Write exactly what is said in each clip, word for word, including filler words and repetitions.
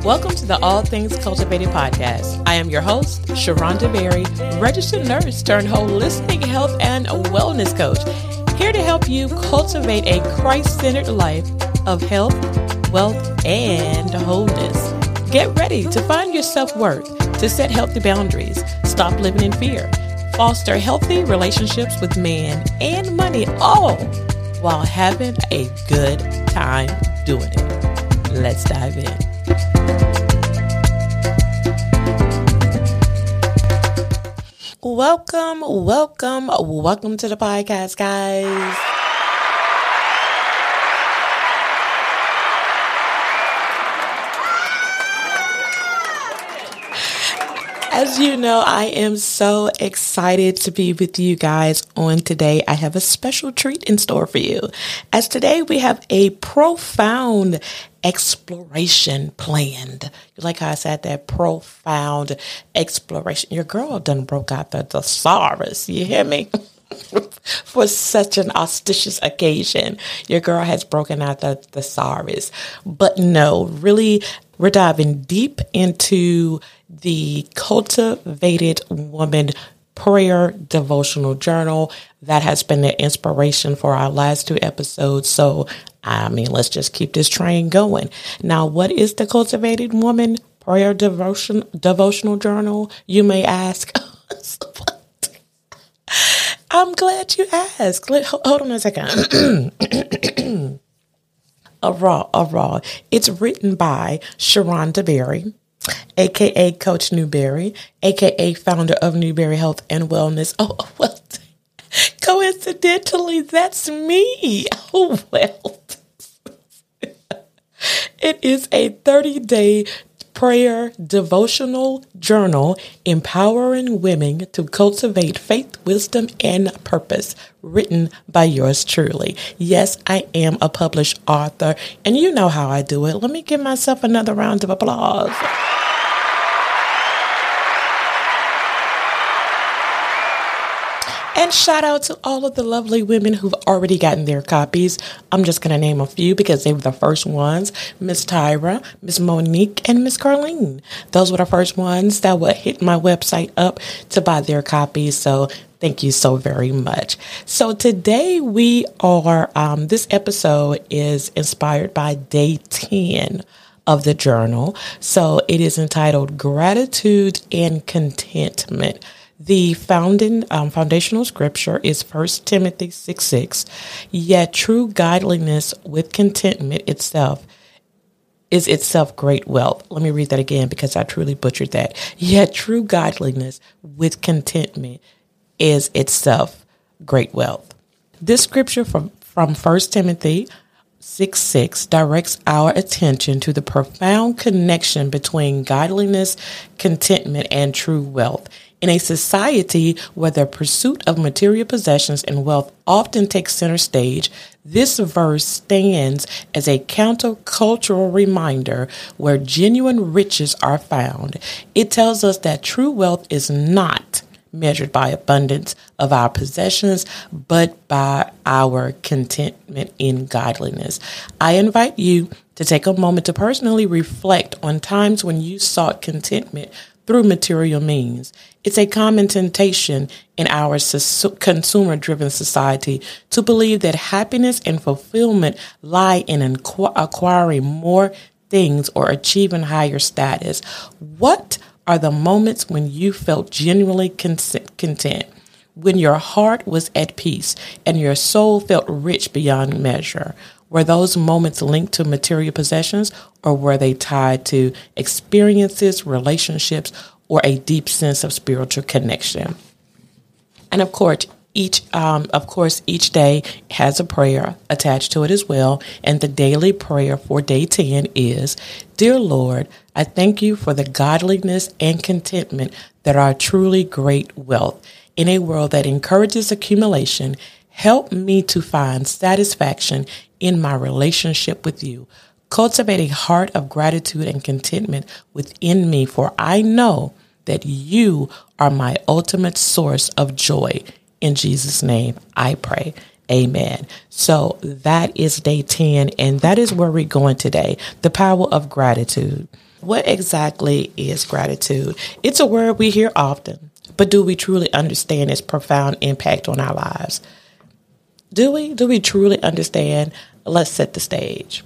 Welcome to the All Things Cultivated podcast. I am your host, Sharonda Berry, registered nurse turned holistic health and wellness coach, here to help you cultivate a Christ-centered life of health, wealth, and wholeness. Get ready to find your self-worth, to set healthy boundaries, stop living in fear, foster healthy relationships with man and money, all while having a good time doing it. Let's dive in. Welcome, welcome, welcome to the podcast, guys. As you know, I am so excited to be with you guys on today. I have a special treat in store for you, as today we have a profound exploration planned. You like how I said that? Profound exploration. Your girl done broke out the thesaurus. You hear me? For such an auspicious occasion, your girl has broken out the thesaurus. But no, really, we're diving deep into the Cultivated Woman Prayer Devotional Journal. That has been the inspiration for our last two episodes. So, I mean, let's just keep this train going. Now, what is the Cultivated Woman Prayer Devotion Devotional Journal, you may ask? I'm glad you asked. Hold on a second. a raw, a raw. It's written by Sharonda Berry, a k a. Coach Newberry, a k a founder of Newberry Health and Wellness. Oh, well, coincidentally, that's me. Oh, well. It is a thirty-day prayer devotional journal empowering women to cultivate faith, wisdom, and purpose, written by yours truly. Yes, I am a published author, and you know how I do it. Let me give myself another round of applause. And shout out to all of the lovely women who've already gotten their copies. I'm just going to name a few because they were the first ones. Miss Tyra, Miss Monique, and Miss Carlene. Those were the first ones that would hit my website up to buy their copies. So thank you so very much. So today we are, um, this episode is inspired by day ten of the journal. So it is entitled Gratitude and Contentment. The founding um, foundational scripture is First Timothy six six. Yet true godliness with contentment itself is itself great wealth. Let me read that again because I truly butchered that. Yet true godliness with contentment is itself great wealth. This scripture from, from First Timothy six six directs our attention to the profound connection between godliness, contentment, and true wealth. In a society where the pursuit of material possessions and wealth often takes center stage, this verse stands as a countercultural reminder where genuine riches are found. It tells us that true wealth is not measured by abundance of our possessions, but by our contentment in godliness. I invite you to take a moment to personally reflect on times when you sought contentment through material means. It's a common temptation in our consumer-driven society to believe that happiness and fulfillment lie in acquiring more things or achieving higher status. What are the moments when you felt genuinely content, when your heart was at peace and your soul felt rich beyond measure? Were those moments linked to material possessions, or were they tied to experiences, relationships, or a deep sense of spiritual connection? And of course, each um, of course, each day has a prayer attached to it as well. And the daily prayer for day ten is, Dear Lord, I thank you for the godliness and contentment that are truly great wealth. In a world that encourages accumulation, help me to find satisfaction in my relationship with you. Cultivate a heart of gratitude and contentment within me, for I know that you are my ultimate source of joy. In Jesus' name, I pray. Amen. So that is day ten, and that is where we're going today. The power of gratitude. What exactly is gratitude? It's a word we hear often, but do we truly understand its profound impact on our lives? Do we? Do we truly understand? Let's set the stage.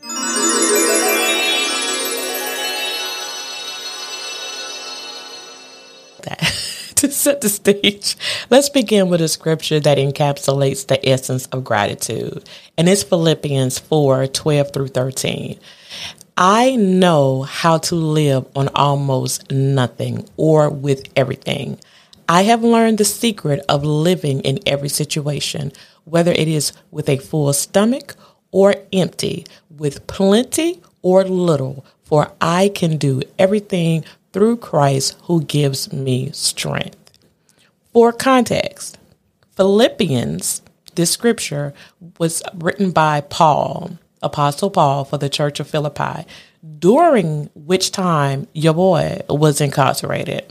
To set the stage, let's begin with a scripture that encapsulates the essence of gratitude. And it's Philippians four, twelve through thirteen. I know how to live on almost nothing or with everything. I have learned the secret of living in every situation, whether it is with a full stomach or empty, with plenty or little, for I can do everything through Christ who gives me strength. For context, Philippians, this scripture was written by Paul, Apostle Paul, for the church of Philippi, during which time your boy was incarcerated.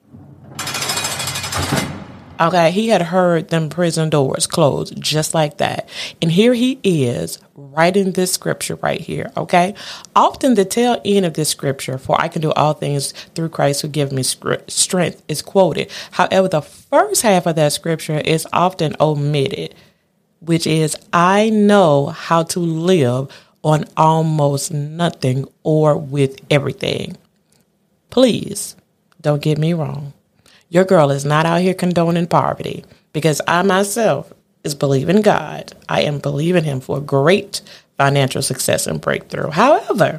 Okay, he had heard them prison doors close just like that. And here he is writing this scripture right here, okay? Often the tail end of this scripture, for I can do all things through Christ who gives me strength, is quoted. However, the first half of that scripture is often omitted, which is, I know how to live on almost nothing or with everything. Please don't get me wrong. Your girl is not out here condoning poverty, because I myself is believing God. I am believing him for great financial success and breakthrough. However,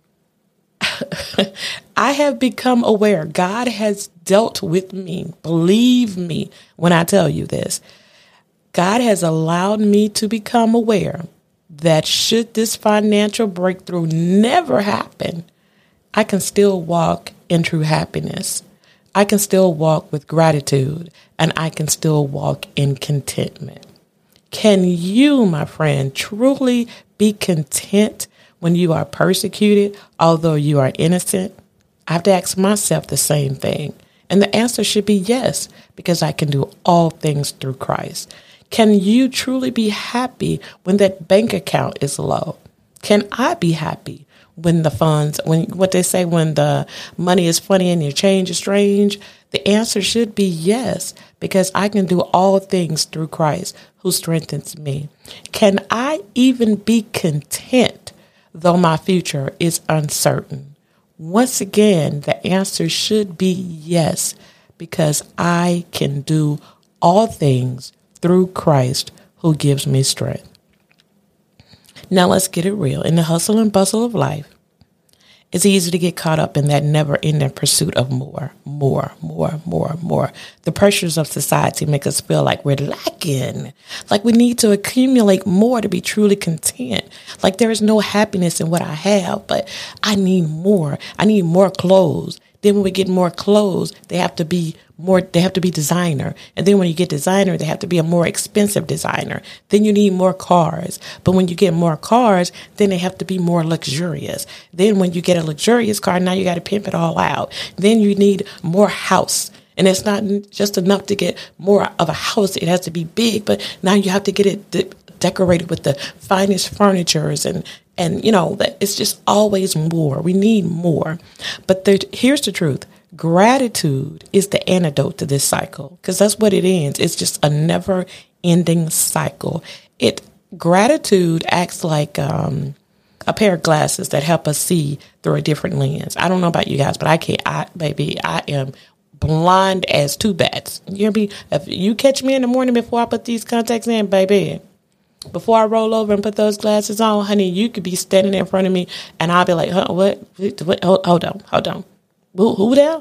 I have become aware God has dealt with me. Believe me when I tell you this. God has allowed me to become aware that should this financial breakthrough never happen, I can still walk in true happiness. I can still walk with gratitude, and I can still walk in contentment. Can you, my friend, truly be content when you are persecuted, although you are innocent? I have to ask myself the same thing. And the answer should be yes, because I can do all things through Christ. Can you truly be happy when that bank account is low? Can I be happy when the funds, when what they say, when the money is funny and your change is strange? The answer should be yes, because I can do all things through Christ who strengthens me. Can I even be content though my future is uncertain? Once again, the answer should be yes, because I can do all things through Christ who gives me strength. Now let's get it real. In the hustle and bustle of life, it's easy to get caught up in that never-ending pursuit of more, more, more, more, more. The pressures of society make us feel like we're lacking, like we need to accumulate more to be truly content. Like there is no happiness in what I have, but I need more. I need more clothes. Then when we get more clothes, they have to be more, they have to be designer. And then when you get designer, they have to be a more expensive designer. Then you need more cars. But when you get more cars, then they have to be more luxurious. Then when you get a luxurious car, now you got to pimp it all out. Then you need more house. And it's not just enough to get more of a house. It has to be big, but now you have to get it de- decorated with the finest furnitures and And, you know, that it's just always more. We need more. But there, here's the truth. Gratitude is the antidote to this cycle, because that's what it ends. It's just a never ending cycle. It gratitude acts like um, a pair of glasses that help us see through a different lens. I don't know about you guys, but I can't, I, baby, I am blind as two bats. You hear me? If you catch me in the morning before I put these contacts in, baby, before I roll over and put those glasses on, honey, you could be standing in front of me and I'll be like, huh, what? what? Hold, hold on, hold on. Who, who there?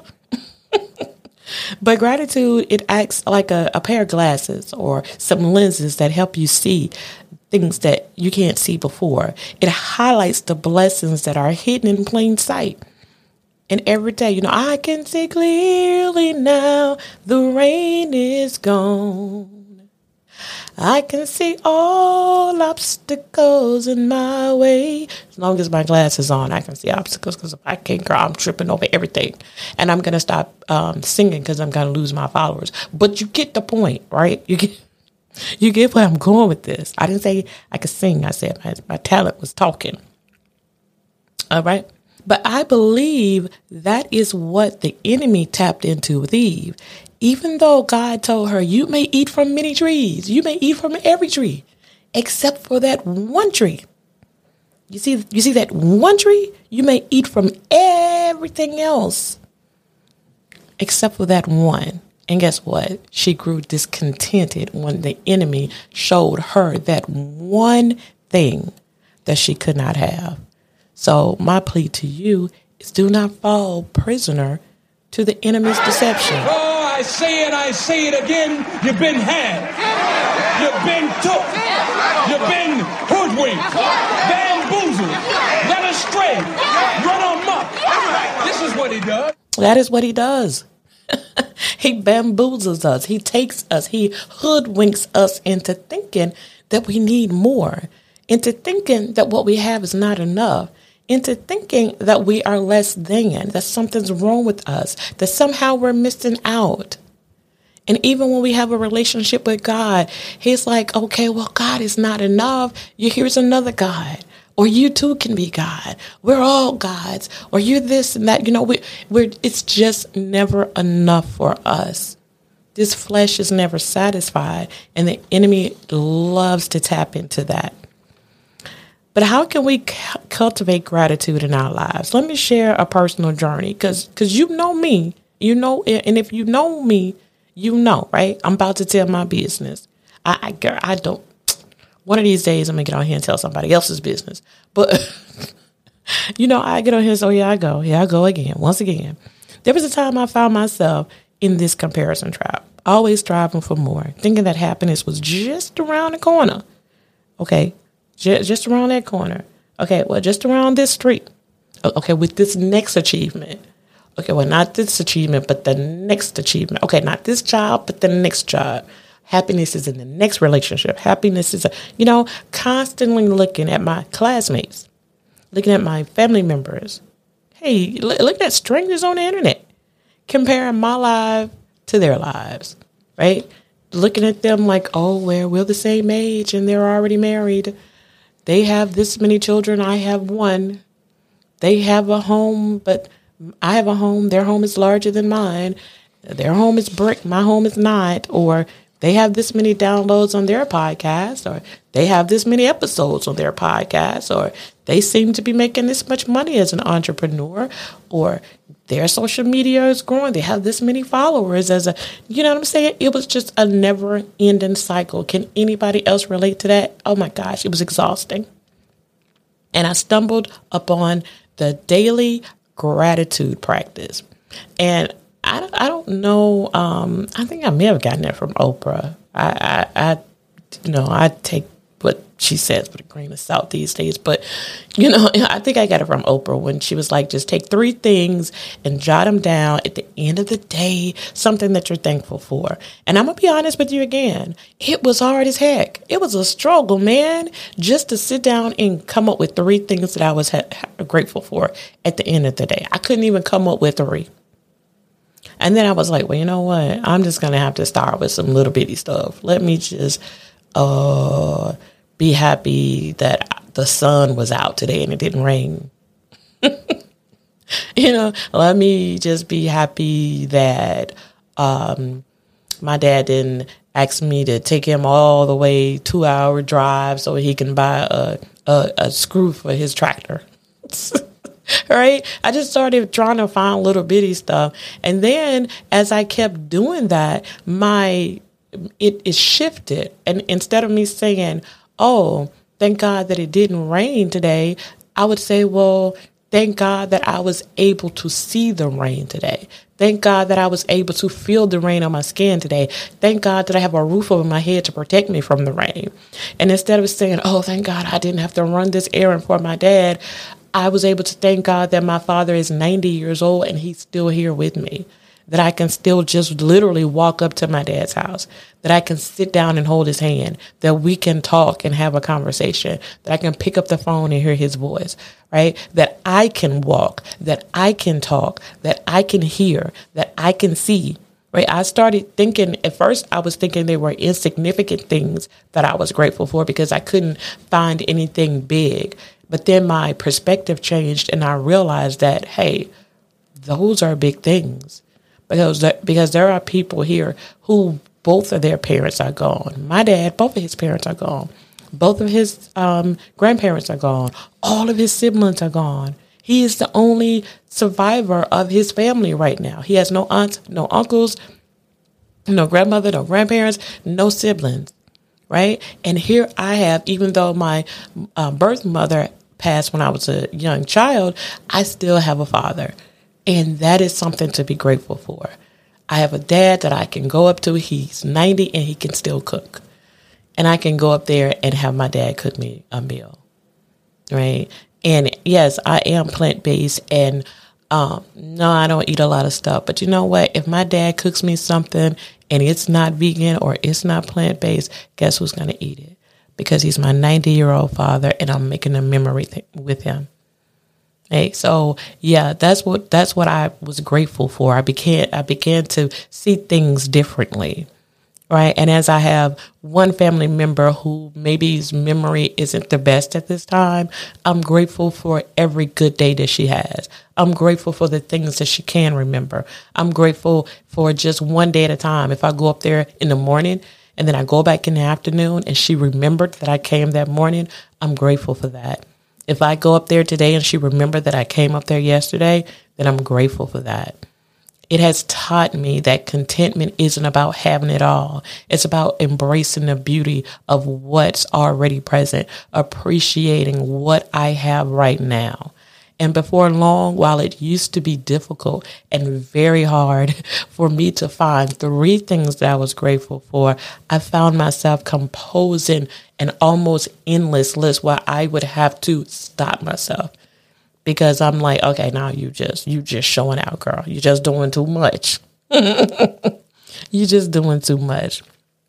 But gratitude, it acts like a, a pair of glasses or some lenses that help you see things that you can't see before. It highlights the blessings that are hidden in plain sight. And every day, you know, I can see clearly now, the rain is gone. I can see all obstacles in my way. As long as my glasses on, I can see obstacles, because if I can't, girl, I'm tripping over everything. And I'm going to stop um, singing because I'm going to lose my followers. But you get the point, right? You get you get where I'm going with this. I didn't say I could sing. I said my, my talent was talking. All right. But I believe that is what the enemy tapped into with Eve. Even though God told her, you may eat from many trees, you may eat from every tree, except for that one tree. You see, you see that one tree? You may eat from everything else, except for that one. And guess what? She grew discontented when the enemy showed her that one thing that she could not have. So my plea to you is do not fall prisoner to the enemy's deception. Oh, I say it, I say it again. You've been had. You've been took. You've been hoodwinked, bamboozled, led astray, run amok. This is what he does. That is what he does. He bamboozles us. He takes us. He hoodwinks us into thinking that we need more, into thinking that what we have is not enough, into thinking that we are less than, that something's wrong with us, that somehow we're missing out. And even when we have a relationship with God, he's like, okay, well, God is not enough. You, here's another God. Or you too can be God. We're all gods. Or you're this and that. You know, we, we're, it's just never enough for us. This flesh is never satisfied. And the enemy loves to tap into that. But how can we c- cultivate gratitude in our lives? Let me share a personal journey. Because because you know me. You know, and if you know me, you know, right? I'm about to tell my business. I, I, girl, I don't. One of these days, I'm going to get on here and tell somebody else's business. But, you know, I get on here and say, oh, here I go. Here I go again. Once again. There was a time I found myself in this comparison trap. Always striving for more. Thinking that happiness was just around the corner. Okay. J- just around that corner. Okay. Well, just around this street. Okay. With this next achievement. Okay. Well, not this achievement, but the next achievement. Okay. Not this job, but the next job. Happiness is in the next relationship. Happiness is, a, you know, constantly looking at my classmates, looking at my family members. Hey, look, look at strangers on the internet, comparing my life to their lives, right? Looking at them like, oh, well, we're the same age and they're already married. They have this many children. I have one. They have a home, but I have a home. Their home is larger than mine. Their home is brick. My home is not. Or they have this many downloads on their podcast, or they have this many episodes on their podcast, or they seem to be making this much money as an entrepreneur, or their social media is growing. They have this many followers as a, you know what I'm saying? It was just a never ending cycle. Can anybody else relate to that? Oh my gosh, it was exhausting. And I stumbled upon the daily gratitude practice. And I don't, I don't know. Um, I think I may have gotten that from Oprah. I, I, I, you know, I take what she says with a grain of salt these days. But, you know, I think I got it from Oprah when she was like, just take three things and jot them down at the end of the day, something that you're thankful for. And I'm going to be honest with you again. It was hard as heck. It was a struggle, man, just to sit down and come up with three things that I was ha- grateful for at the end of the day. I couldn't even come up with three. And then I was like, well, you know what? I'm just going to have to start with some little bitty stuff. Let me just uh, be happy that the sun was out today and it didn't rain. You know, let me just be happy that um, my dad didn't ask me to take him all the way two hour drive so he can buy a, a, a screw for his tractor. Right? I just started trying to find little bitty stuff. And then as I kept doing that, my, it, it shifted. And instead of me saying, oh, thank God that it didn't rain today, I would say, well, thank God that I was able to see the rain today. Thank God that I was able to feel the rain on my skin today. Thank God that I have a roof over my head to protect me from the rain. And instead of saying, oh, thank God I didn't have to run this errand for my dad, I was able to thank God that my father is ninety years old and he's still here with me, that I can still just literally walk up to my dad's house, that I can sit down and hold his hand, that we can talk and have a conversation, that I can pick up the phone and hear his voice, right? That I can walk, that I can talk, that I can hear, that I can see, right? I started thinking, at first I was thinking they were insignificant things that I was grateful for because I couldn't find anything big. But then my perspective changed and I realized that, hey, those are big things. Because there, because there are people here who both of their parents are gone. My dad, both of his parents are gone. Both of his um, grandparents are gone. All of his siblings are gone. He is the only survivor of his family right now. He has no aunts, no uncles, no grandmother, no grandparents, no siblings, right? And here I have, even though my uh, birth mother passed when I was a young child, I still have a father. And that is something to be grateful for. I have a dad that I can go up to. He's ninety and he can still cook. And I can go up there and have my dad cook me a meal, right? And yes, I am plant-based and um, no, I don't eat a lot of stuff. But you know what? If my dad cooks me something and it's not vegan or it's not plant-based, guess who's going to eat it? Because he's my ninety-year-old father and I'm making a memory th- with him. Hey, so yeah, that's what that's what I was grateful for. I began I began to see things differently, right? And as I have one family member who maybe his memory isn't the best at this time, I'm grateful for every good day that she has. I'm grateful for the things that she can remember. I'm grateful for just one day at a time. If I go up there in the morning and then I go back in the afternoon and she remembered that I came that morning, I'm grateful for that. If I go up there today and she remembered that I came up there yesterday, then I'm grateful for that. It has taught me that contentment isn't about having it all. It's about embracing the beauty of what's already present, appreciating what I have right now. And before long, while it used to be difficult and very hard for me to find three things that I was grateful for, I found myself composing an almost endless list where I would have to stop myself. Because I'm like, okay, now you just, you just showing out, girl. You're just doing too much. You're just doing too much.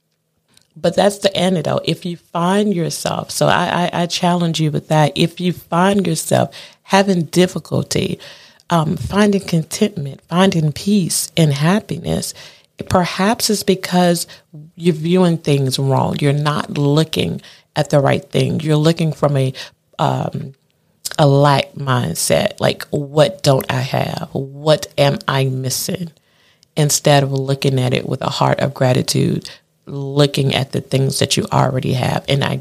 But that's the antidote. If you find yourself, so I, I, I challenge you with that. If you find yourself having difficulty, um, finding contentment, finding peace and happiness, perhaps it's because you're viewing things wrong. You're not looking at the right thing. You're looking from a um, a lack mindset. Like, what don't I have? What am I missing? Instead of looking at it with a heart of gratitude, looking at the things that you already have. And I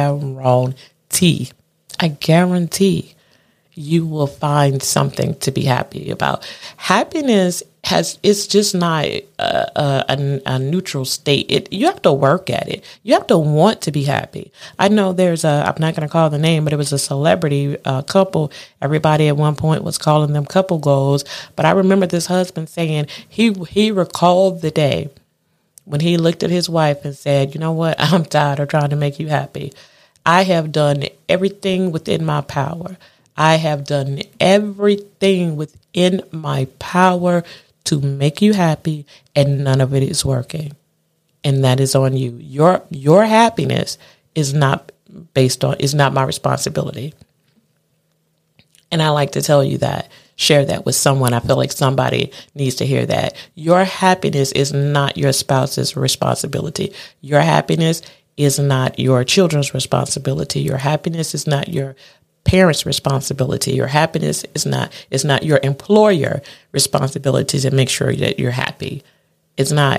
guarantee, I guarantee you will find something to be happy about. Happiness has, it's just not a, a, a, a neutral state. It, you have to work at it. You have to want to be happy. I know there's a, I'm not going to call the name, but it was a celebrity uh, couple. Everybody at one point was calling them couple goals. But I remember this husband saying he, he recalled the day when he looked at his wife and said, you know what, I'm tired of trying to make you happy. I have done everything within my power. I have done everything within my power to make you happy, and none of it is working. And that is on you. Your your happiness is not based on, is not my responsibility. And I like to tell you that, share that with someone. I feel like somebody needs to hear that. Your happiness is not your spouse's responsibility. Your happiness is not your children's responsibility. Your happiness is not your parents' responsibility. Your happiness is not is not your employer responsibility to make sure that you're happy. It's not.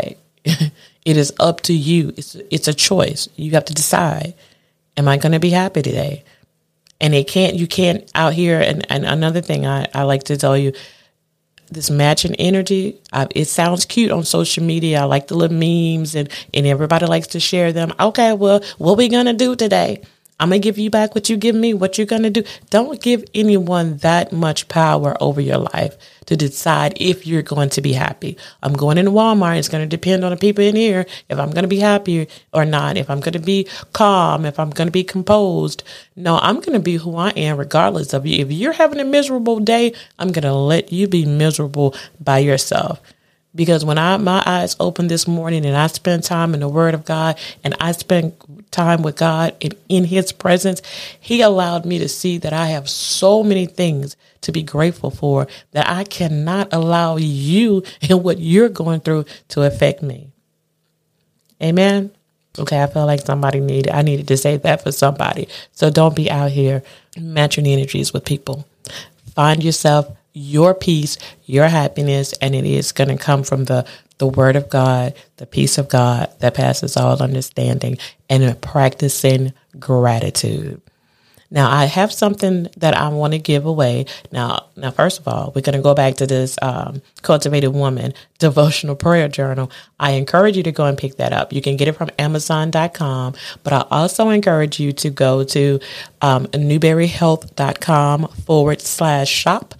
It is up to you. It's it's a choice. You have to decide, am I going to be happy today? And it can't, you can't out here. And, and another thing I, I like to tell you, this matching energy, I, it sounds cute on social media. I like the little memes and, and everybody likes to share them. Okay, well, what we going to do today? I'm going to give you back what you give me, what you're going to do. Don't give anyone that much power over your life to decide if you're going to be happy. I'm going into Walmart. It's going to depend on the people in here if I'm going to be happy or not, if I'm going to be calm, if I'm going to be composed. No, I'm going to be who I am regardless of you. If you're having a miserable day, I'm going to let you be miserable by yourself. Because when I my eyes opened this morning and I spent time in the Word of God and I spent time with God and in His presence, He allowed me to see that I have so many things to be grateful for that I cannot allow you and what you're going through to affect me. Amen. Okay, I feel like somebody needed, I needed to say that for somebody. So don't be out here matching energies with people. Find yourself your peace, your happiness, and it is going to come from the, the word of God, the peace of God that passes all understanding, and practicing gratitude. Now, I have something that I want to give away. Now, now, first of all, we're going to go back to this um, Cultivated Woman devotional prayer journal. I encourage you to go and pick that up. You can get it from amazon dot com, but I also encourage you to go to um, newberryhealth.com forward slash shop,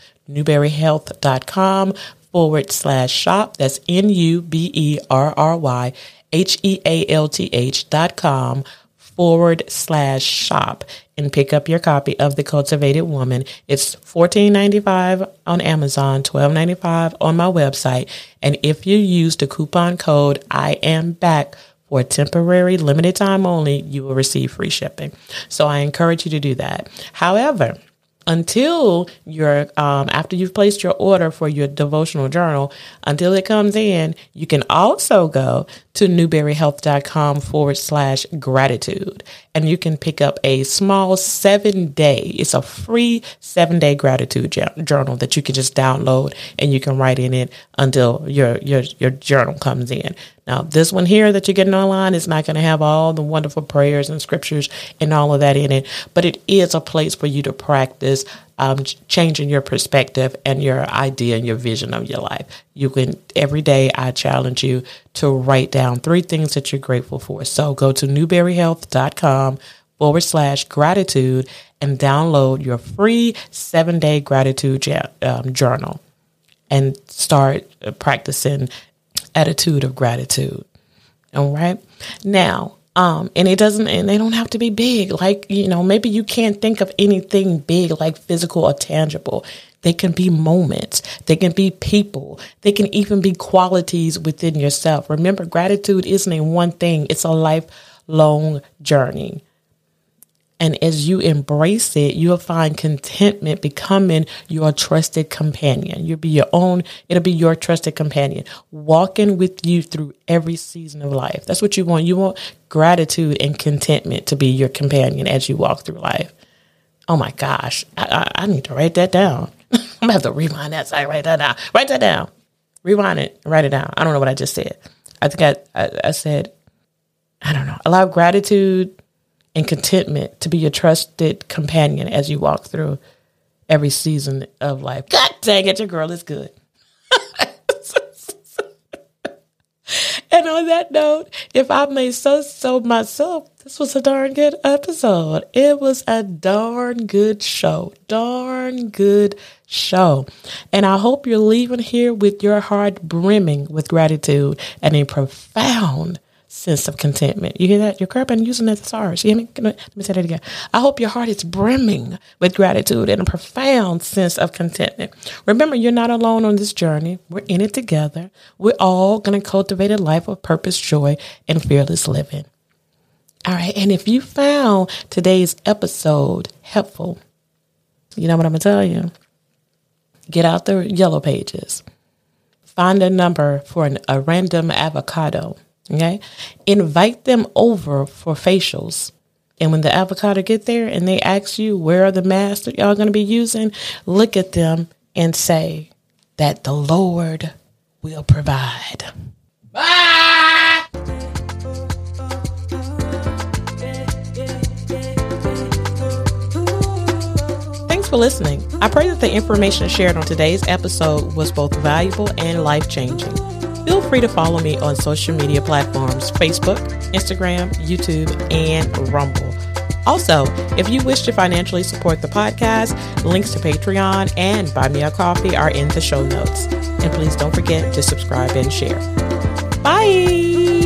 newberryhealth.com forward slash shop. That's N U B E R R Y H E A L T H dot com forward slash shop and pick up your copy of The Cultivated Woman. It's fourteen ninety-five on Amazon, twelve ninety-five on my website. And if you use the coupon code I am back for a temporary limited time only, you will receive free shipping. So I encourage you to do that. However, until you're, um, after you've placed your order for your devotional journal, until it comes in, you can also go to newberryhealth.com forward slash gratitude. And you can pick up a small seven day, it's a free seven day gratitude journal that you can just download and you can write in it until your, your, your journal comes in. Now, this one here that you're getting online is not going to have all the wonderful prayers and scriptures and all of that in it, but it is a place for you to practice um, changing your perspective and your idea and your vision of your life. You can, every day, I challenge you to write down three things that you're grateful for. So go to newberryhealth.com forward slash gratitude and download your free seven day gratitude um, journal and start practicing attitude of gratitude. All right. Now, um, and it doesn't, and they don't have to be big. Like, you know, maybe you can't think of anything big, like physical or tangible. They can be moments. They can be people. They can even be qualities within yourself. Remember, gratitude isn't a one thing. It's a lifelong journey. And as you embrace it, you'll find contentment becoming your trusted companion. You'll be your own. It'll be your trusted companion, walking with you through every season of life. That's what you want. You want gratitude and contentment to be your companion as you walk through life. Oh my gosh. I, I, I need to write that down. I'm going to have to rewind that. So I write that down. Write that down. Rewind it. Write it down. I don't know what I just said. I think I, I, I said, I don't know. Allow gratitude and contentment to be your trusted companion as you walk through every season of life. God dang it, your girl is good. And on that note, if I may so so myself, this was a darn good episode. It was a darn good show. Darn good show. And I hope you're leaving here with your heart brimming with gratitude and a profound sense of contentment. You hear that? You're crapping using that thesaurus. You hear me? Let me say that again. I hope your heart is brimming with gratitude and a profound sense of contentment. Remember, you're not alone on this journey. We're in it together. We're all going to cultivate a life of purpose, joy, and fearless living. All right. And if you found today's episode helpful, you know what I'm going to tell you? Get out the yellow pages. Find a number for an, a random avocado. Okay. Invite them over for facials. And when the avocado get there and they ask you, where are the masks that y'all going to be using? Look at them and say that the Lord will provide. Bye. Thanks for listening. I pray that the information shared on today's episode was both valuable and life-changing. Feel free to follow me on social media platforms, Facebook, Instagram, YouTube, and Rumble. Also, if you wish to financially support the podcast, links to Patreon and Buy Me a Coffee are in the show notes. And please don't forget to subscribe and share. Bye!